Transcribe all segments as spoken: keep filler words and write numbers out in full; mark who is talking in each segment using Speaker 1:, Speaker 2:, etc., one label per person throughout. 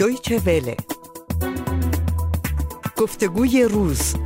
Speaker 1: دویچه وله. گفتگوی روز.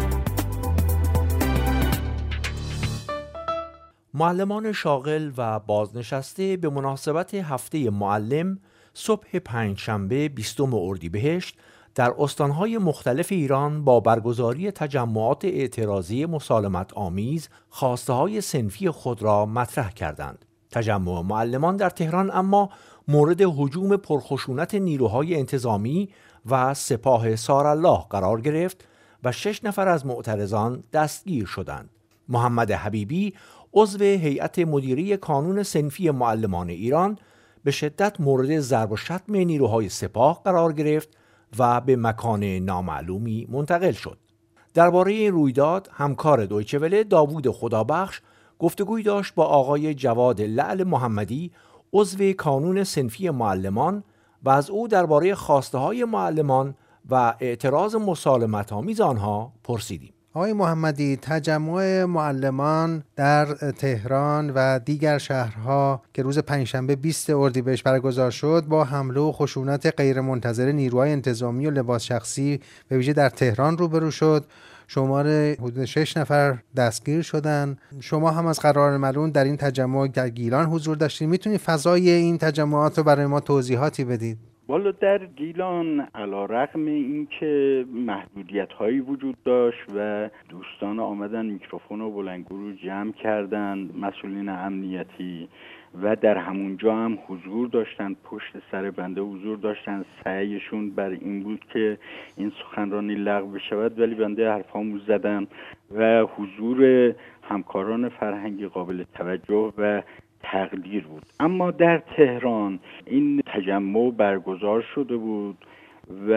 Speaker 2: معلمان شاغل و بازنشسته به مناسبت هفته معلم صبح پنجشنبه بیستم اردیبهشت در استانهای مختلف ایران با برگزاری تجمعات اعتراضی مسالمت آمیز خواسته‌های صنفی خود را مطرح کردند. تجمع معلمان در تهران اما مورد هجوم پرخشونت نیروهای انتظامی و سپاه سارالله قرار گرفت و شش نفر از معترضان دستگیر شدند. محمد حبیبی عضو هیئت مدیره کانون صنفی معلمان ایران به شدت مورد ضرب و شتم نیروهای سپاه قرار گرفت و به مکان نامعلومی منتقل شد. درباره این رویداد همکار دویچه وله داوود خدابخش گفتگوی داشت با آقای جواد لعل محمدی عضو کانون صنفی معلمان و از او درباره خواسته‌های معلمان و اعتراض مسالمت آمیز آنها پرسیدیم.
Speaker 3: آقای محمدی، تجمع معلمان در تهران و دیگر شهرها که روز پنجشنبه بیست اردیبهشت برگزار شد با حمله و خشونت غیرمنتظره نیروهای انتظامی و لباس شخصی به ویژه در تهران روبرو شد. شمار حدود شش نفر دستگیر شدن. شما هم از قرار معلوم در این تجمع در گیلان حضور داشتید. میتونید فضای این تجمعات رو برای ما توضیحاتی بدید؟
Speaker 4: والا در گیلان علیرغم اینکه محدودیت‌هایی وجود داشت و دوستان آمدن میکروفون و بلندگو رو جمع کردند، مسئولین امنیتی، و در همونجا هم حضور داشتن، پشت سر بنده حضور داشتن، سعیشون بر این بود که این سخنرانی لغو بشود، ولی بنده حرفامو زدم و حضور همکاران فرهنگی قابل توجه و تقدیر بود. اما در تهران این تجمع برگزار شده بود و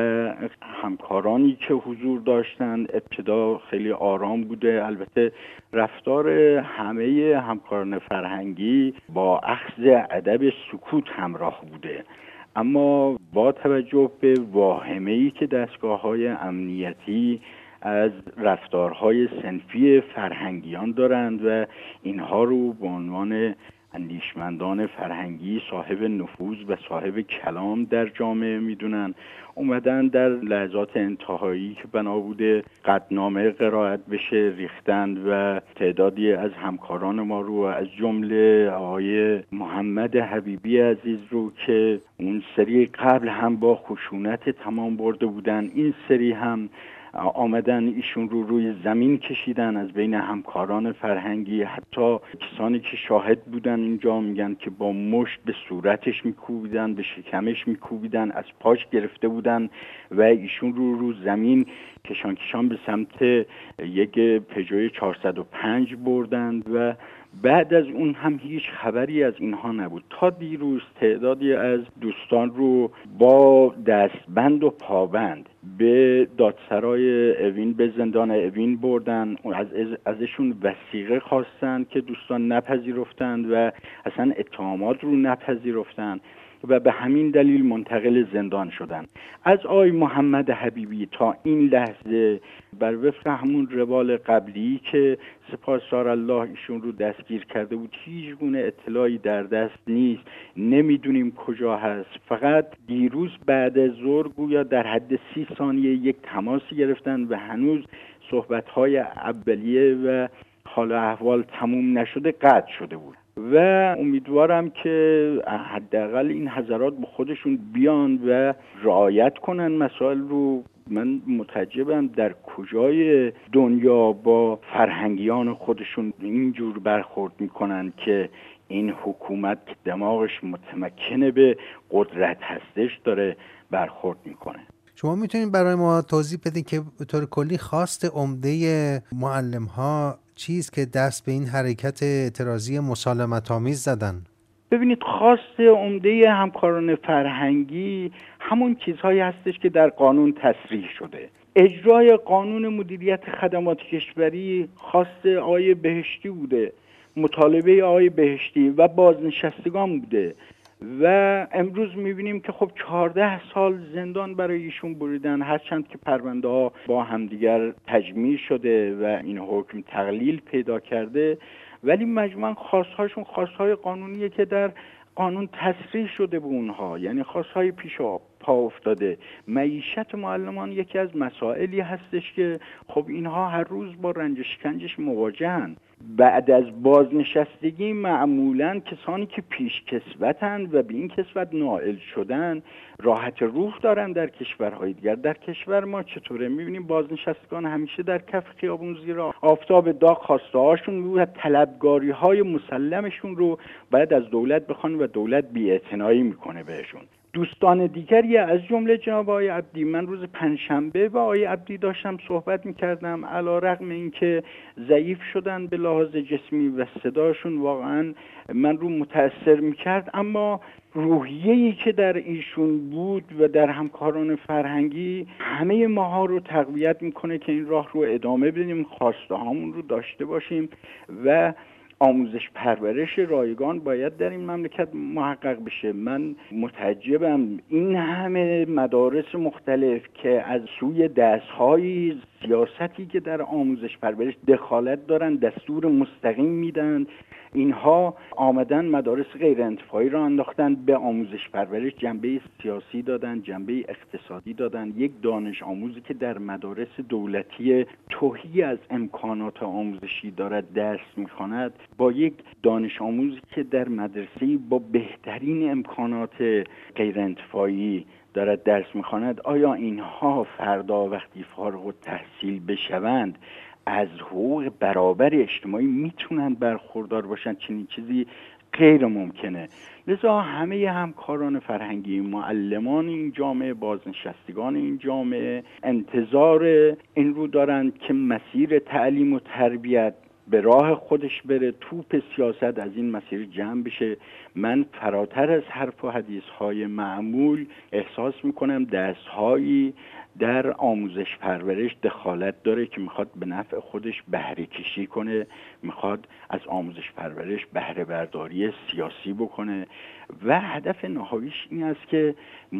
Speaker 4: همکارانی که حضور داشتند ابتدا خیلی آرام بوده. البته رفتار همه همکاران فرهنگی با اخذ ادب سکوت همراه بوده، اما با توجه به واهمه‌ای که دستگاه‌های امنیتی از رفتارهای صنفی فرهنگیان دارند و اینها رو به عنوان اندیشمندان فرهنگی صاحب نفوذ و صاحب کلام در جامعه میدونن، اومدن در لحظات انتهایی که بنا بوده قطعنامه قرائت بشه ریختند و تعدادی از همکاران ما رو از جمله آقای محمد حبیبی عزیز رو که اون سری قبل هم با خشونت تمام برده بودن، این سری هم آمدن ایشون رو روی زمین کشیدن از بین همکاران فرهنگی. حتی کسانی که شاهد بودن اینجا میگن که با مشت به صورتش میکوبیدن، به شکمش میکوبیدن، از پاش گرفته بودن و ایشون رو رو زمین کشان کشان به سمت یک پژو چهارصد و پنج بردند و بعد از اون هم هیچ خبری از اینها نبود. تا دیروز تعدادی از دوستان رو با دستبند و پابند به دادسرای اوین، به زندان اوین بردن. از ازشون وثیقه خواستند که دوستان نپذیرفتند و اصلا اتهامات رو نپذیرفتند و به همین دلیل منتقل زندان شدن. از آقای محمد حبیبی تا این لحظه بر وفق همون روال قبلی که سپاه سارالله ایشون رو دستگیر کرده بود هیچ گونه اطلاعی در دست نیست، نمیدونیم کجا هست. فقط دیروز بعد از ظهر گویا در حد سی ثانیه یک تماسی گرفتن و هنوز صحبت‌های اولیه و حال احوال تموم نشده قطع شده بود و امیدوارم که حداقل این حضرات به خودشون بیان و رعایت کنن مسائل رو. من متعجبم در کجای دنیا با فرهنگیان خودشون اینجور برخورد میکنن که این حکومت دماغش متمکنه به قدرت هستش داره برخورد میکنه.
Speaker 3: شما میتونید برای ما توضیح بدین که به طور کلی خواست عمده معلم ها چیست که دست به این حرکت اعتراضی مسالمت آمیز زدن؟
Speaker 4: ببینید، خواست عمده همکاران فرهنگی همون چیزهایی هستش که در قانون تصریح شده. اجرای قانون مدیریت خدمات کشوری خواست آقای بهشتی بوده، مطالبه آقای بهشتی و بازنشستگان بوده و امروز میبینیم که خب چهارده سال زندان برای ایشون بریدن، هرچند که پرونده ها با همدیگر تجمیع شده و این حکم تقلیل پیدا کرده، ولی مجموعاً خواستهاشون خواستهای قانونیه که در قانون تصریح شده به اونها، یعنی خواستهای پیش پا افتاده. معیشت معلمان یکی از مسائلی هستش که خب اینها هر روز با رنج و شکنجش مواجهن. بعد از بازنشستگی معمولاً کسانی که پیش کسوتند و به این کسوت نائل شدن راحت روح دارن در کشورهای دیگر. در کشور ما چطوره؟ میبینیم بازنشستگان همیشه در کف خیابون زیر آفتاب داغ خواسته هاشون و طلبگاری های مسلمشون رو باید از دولت بخوان و دولت بی‌اعتنایی میکنه بهشون. دوستان دیگری از جمله جناب آقای عبدی، من روز پنجشنبه با آقای عبدی داشتم صحبت میکردم، علی‌رغم اینکه ضعیف شدن به لحاظ جسمی و صداشون واقعا من رو متأثر میکرد، اما روحیه‌ای که در ایشون بود و در همکاران فرهنگی همه ماها رو تقویت میکنه که این راه رو ادامه بدیم، خواسته هامون رو داشته باشیم و آموزش پرورش رایگان باید در این مملکت محقق بشه. من متعجبم این همه مدارس مختلف که از سوی دست‌های سیاستی که در آموزش پرورش دخالت دارن دستور مستقیم میدن، اینها آمدن مدارس غیر انتفاعی را انداختن به آموزش پرورش، جنبه سیاسی دادن، جنبه اقتصادی دادن. یک دانش آموزی که در مدارس دولتی تهی از امکانات آموزشی دارد درس میخواند با یک دانش آموزی که در مدرسه با بهترین امکانات غیر انتفاعی دارد درس میخواند، آیا اینها فردا وقتی فارغ التحصیل بشوند از حقوق برابر اجتماعی میتونن برخوردار باشن؟ چنین چیزی غیر ممکنه. لذا همه همکاران فرهنگی، معلمان این جامعه، بازنشستگان این جامعه انتظار این رو دارن که مسیر تعلیم و تربیت به راه خودش بره، توپ سیاست از این مسیر جمع بشه. من فراتر از حرف و حدیث های معمول احساس میکنم دست هایی در آموزش پرورش دخالت داره که میخواد به نفع خودش بهره کشی کنه، میخواد از آموزش پرورش بهره برداری سیاسی بکنه و هدف نهاییش این است که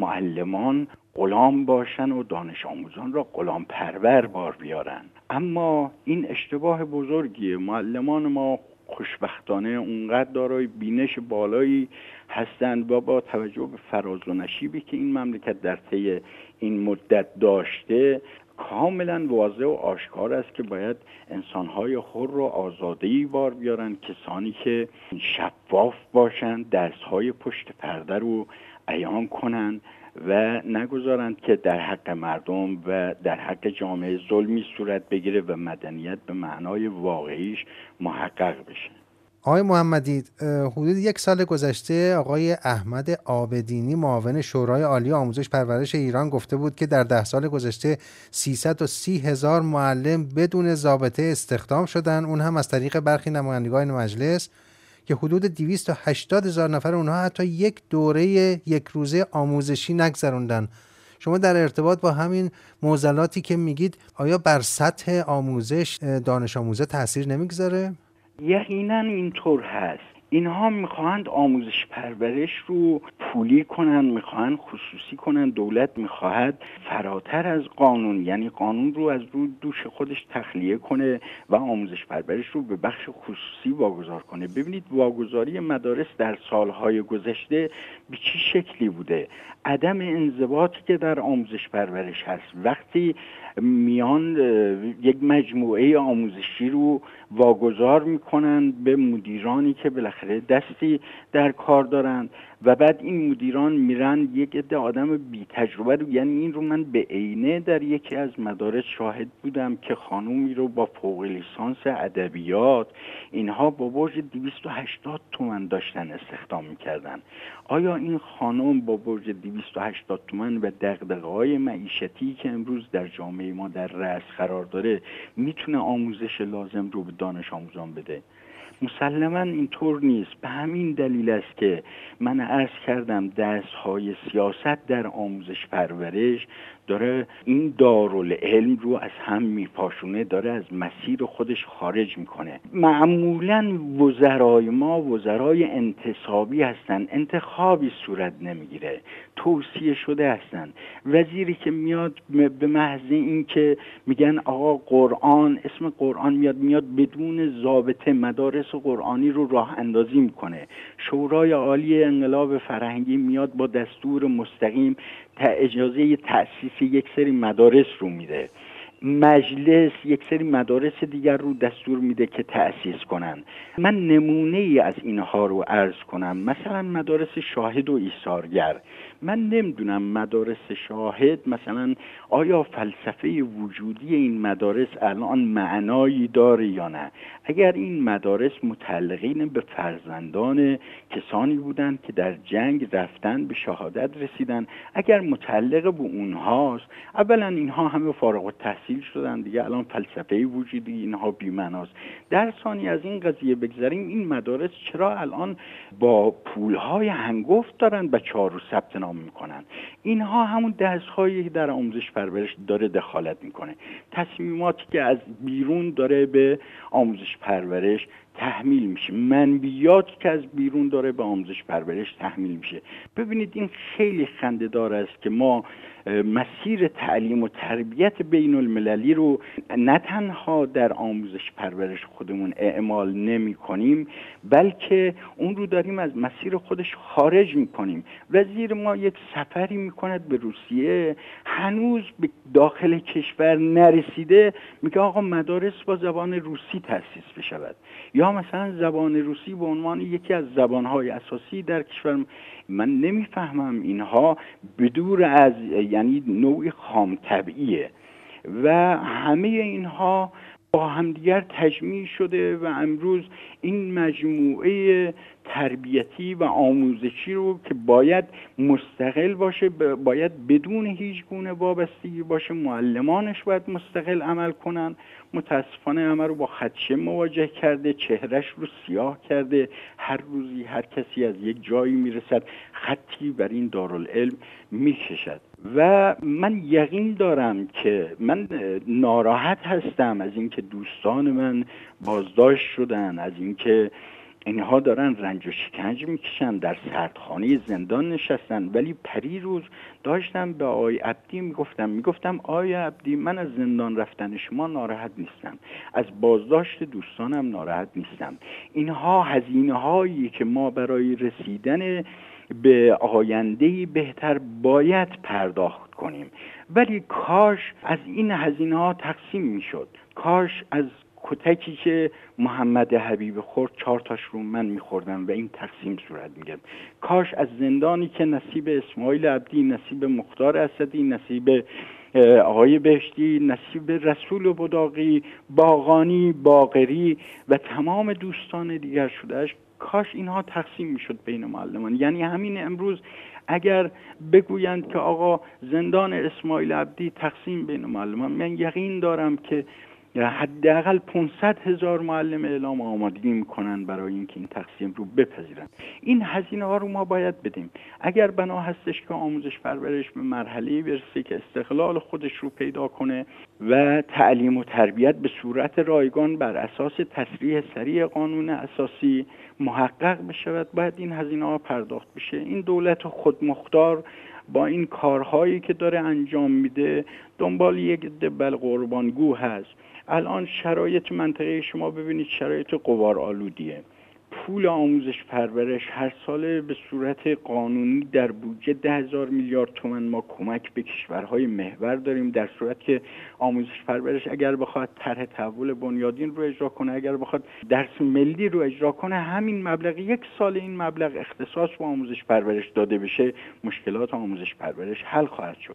Speaker 4: معلمان غلام باشن و دانش آموزان را غلام پرور بار بیارن. اما این اشتباه بزرگیه. معلمان ما خوشبختانه اونقدر دارای بینش بالایی هستند و با توجه به فراز و نشیبی که این مملکت در طی این مدت داشته کاملا واضح و آشکار است که باید انسانهای حر و آزاده‌ای بار بیارن، کسانی که شفاف باشند، درس‌های پشت پرده رو عیان کنند و نگذارند که در حق مردم و در حق جامعه ظلمی صورت بگیره و مدنیت به معنای واقعیش محقق بشه.
Speaker 3: آقای محمدی، حدود یک سال گذشته آقای احمد عابدینی معاون شورای عالی آموزش پرورش ایران گفته بود که در ده سال گذشته سیصد و سی هزار معلم بدون ضابطه استخدام شدن، اون هم از طریق برخی نمایندگان مجلس، که حدود دویست و هشتاد هزار نفر اونها حتی یک دوره یک روزه آموزشی نگذروندن. شما در ارتباط با همین معضلاتی که میگید آیا بر سطح آموزش دانش آموزه تاثیر نمیگذاره؟
Speaker 4: یقینا اینطور هست. اینها میخواهند آموزش پرورش رو پولی کنن، میخواهند خصوصی کنن. دولت میخواهد فراتر از قانون، یعنی قانون رو از رو دوش خودش تخلیه کنه و آموزش پرورش رو به بخش خصوصی واگذار کنه. ببینید واگذاری مدارس در سالهای گذشته به چه شکلی بوده. عدم انضباطی که در آموزش پرورش هست، وقتی میان یک مجموعه آموزشی رو واگذار میکنن به مدیرانی که بالاخره دستی در کار دارن و بعد این مدیران میرن یک عده آدم بی تجربه رو، یعنی این رو من به عینه در یکی از مدارس شاهد بودم که خانومی رو با فوق لیسانس ادبیات اینها با برج دویست و هشتاد تومن داشتن استخدام میکردن. آیا این خانم با برج دویست و هشتاد تومن و دغدغه‌های معیشتی که امروز در جامعه ما در رأس قرار داره میتونه آموزش لازم رو به دانش آموزان بده؟ مسلماً اینطور نیست. به همین دلیل است که من عرض کردم دست‌های سیاست در آموزش پرورش داره این دارالعلم رو از هم میپاشونه، داره از مسیر خودش خارج میکنه. معمولاً وزرای ما وزرای انتصابی هستن، انتخابی صورت نمیگیره، توصیه شده هستن. وزیری که میاد به محض این که میگن آقا قرآن، اسم قرآن میاد میاد بدون ضابطه مدارس قرآنی رو راه اندازی میکنه. شورای عالی انقلاب فرهنگی میاد با دستور مستقیم تا اجازه تأسیس یک سری مدارس رو میده. مجلس یک سری مدارس دیگر رو دستور میده که تأسیس کنن. من نمونه ای از اینها رو عرض کنم. مثلا مدارس شاهد و ایثارگر. من نمیدونم مدارس شاهد مثلا آیا فلسفه وجودی این مدارس الان معنایی داره یا نه. اگر این مدارس متعلقین به فرزندان کسانی بودند که در جنگ رفتن به شهادت رسیدن، اگر متعلق به اونهاست، اولا اینها همه فارغ التحصیل شدن دیگه، الان فلسفه وجودی اینها بی‌معناست. در ثانی از این قضیه بگذاریم، این مدارس چرا الان با پولهای هنگفت دارن بچه‌ها رو ثبت نام میکنن؟ اینها همون دست‌هایی که در آموزش پرورش داره دخالت میکنه، تصمیماتی که از بیرون داره به آموزش پرورش تحمیل میشه، منبیاتی که از بیرون داره به آموزش پرورش تحمیل میشه. ببینید این خیلی خنده‌دار است که ما مسیر تعلیم و تربیت بین المللی رو نه تنها در آموزش پرورش خودمون اعمال نمی کنیم، بلکه اون رو داریم از مسیر خودش خارج می کنیم. وزیر ما یک سفری می کند به روسیه، هنوز به داخل کشور نرسیده، میگه آقا مدارس با زبان روسی تأسیس بشود، یا مثلا زبان روسی به عنوان یکی از زبانهای اساسی در کشور. من نمیفهمم اینها بدور از یعنی نوعی خام طبعیه و همه اینها با همدیگر تجمیع شده و امروز این مجموعه تربیتی و آموزشی رو که باید مستقل باشه، باید بدون هیچ گونه وابستگی باشه، معلمانش باید مستقل عمل کنن، متاسفانه همه رو با خدشه مواجه کرده، چهرش رو سیاه کرده. هر روزی هر کسی از یک جایی میرسد خطی بر این دارالعلم میکشد و من یقین دارم که من ناراحت هستم از اینکه دوستان من بازداشت شدن، از اینکه اینها دارن رنج و شکنج میکشن، در سردخانه زندان نشستن. ولی پری روز داشتم به آقای عبدی میگفتم میگفتم آقای عبدی، من از زندان رفتن شما ناراحت نیستم، از بازداشت دوستانم ناراحت نیستم. اینها هزینه هایی که ما برای رسیدن به آینده‌ای بهتر باید پرداخت کنیم، ولی کاش از این هزینه ها تقسیم میشد. کاش از کتکی که محمد حبیب خورد چهار تاش رو من میخوردم و این تقسیم صورت میگرد. کاش از زندانی که نصیب اسماعیل عبدی، نصیب مختار اسدی، نصیب آقای بهشتی، نصیب رسول بداقی، باغانی، باقری و تمام دوستان دیگر شدهش، کاش اینها تقسیم میشد بین معلمان. یعنی همین امروز اگر بگویند که آقا زندان اسماعیل عبدی تقسیم بین معلمان، من یقین دارم که حداقل پانصد هزار معلم اعلام آمادگی میکنن برای اینکه این تقسیم رو بپذیرن. این هزینه ها رو ما باید بدیم. اگر بنا هستش که آموزش پرورش به مرحله برسه که استقلال خودش رو پیدا کنه و تعلیم و تربیت به صورت رایگان بر اساس تصریح سریع قانون اساسی محقق بشود، باید این هزینه ها پرداخت بشه. این دولت خودمختار با این کارهایی که داره انجام میده دنبال یک دبل قربانگو هست. الان شرایط منطقه شما ببینید، شرایط غبار آلودیه. پول آموزش پرورش هر ساله به صورت قانونی در بودجه ده هزار میلیارد تومان ما کمک به کشورهای محور داریم، در صورت که آموزش پرورش اگر بخواد طرح تحول بنیادین رو اجرا کنه، اگر بخواد درس ملی رو اجرا کنه، همین مبلغ یک سال این مبلغ اختصاص به آموزش پرورش داده بشه، مشکلات آموزش پرورش حل خواهد شد.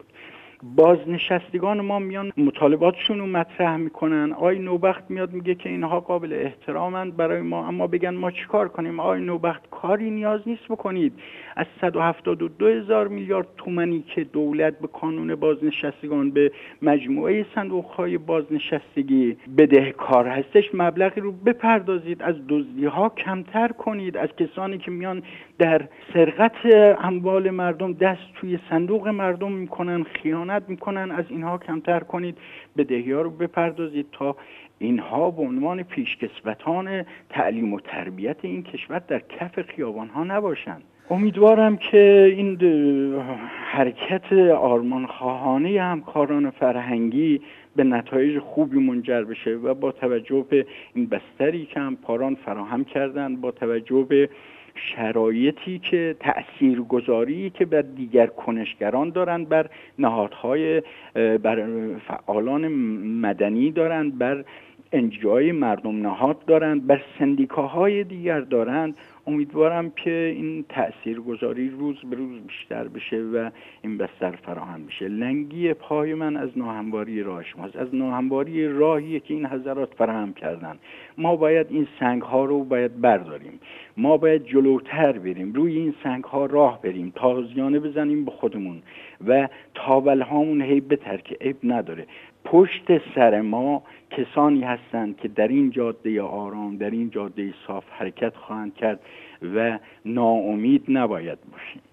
Speaker 4: بازنشستگان ما میان مطالباتشون رو مطرح میکنن، آقای نوبخت میاد میگه که اینها قابل احترامند برای ما، اما بگن ما چیکار کنیم؟ آقای نوبخت کاری نیاز نیست بکنید. از صد و هفتاد و دو هزار میلیارد تومانی که دولت به کانون بازنشستگان به مجموعه صندوق‌های بازنشستگی بدهکار هستش، مبلغی رو بپردازید، از دزدی‌ها کمتر کنید، از کسانی که میان در سرقت اموال مردم دست توی صندوق مردم میکنن، خیانت میکنن، از اینها کمتر کنید، بدهی‌ها رو بپردازید تا اینها به عنوان پیشکسوتان تعلیم و تربیت این کشور در کف خیابان‌ها نباشند. امیدوارم که این حرکت آرمانخواهانه همکاران فرهنگی به نتایج خوبی منجر بشه و با توجه به این بستری که همکاران فراهم کردن، با توجه به شرایطی که تأثیرگذاری که بر دیگر کنشگران دارند، بر نهادهای، بر فعالان مدنی دارند، بر انجیوهای مردم نهاد دارند، بر سندیکاهای دیگر دارند، امیدوارم که این تأثیرگذاری روز به روز بیشتر بشه و این بستر فراهم بشه. لنگی پای من از ناهمواری راه شماست، از ناهمواری راهی که این حضرات فراهم کردن. ما باید این سنگ ها رو باید برداریم، ما باید جلوتر بریم، روی این سنگ ها راه بریم، تازیانه بزنیم به خودمون و تاول هامون هی بترکه، عیب نداره. پشت سر ما کسانی هستند که در این جاده آرام، در این جاده صاف حرکت خواهند کرد و ناامید نباید باشیم.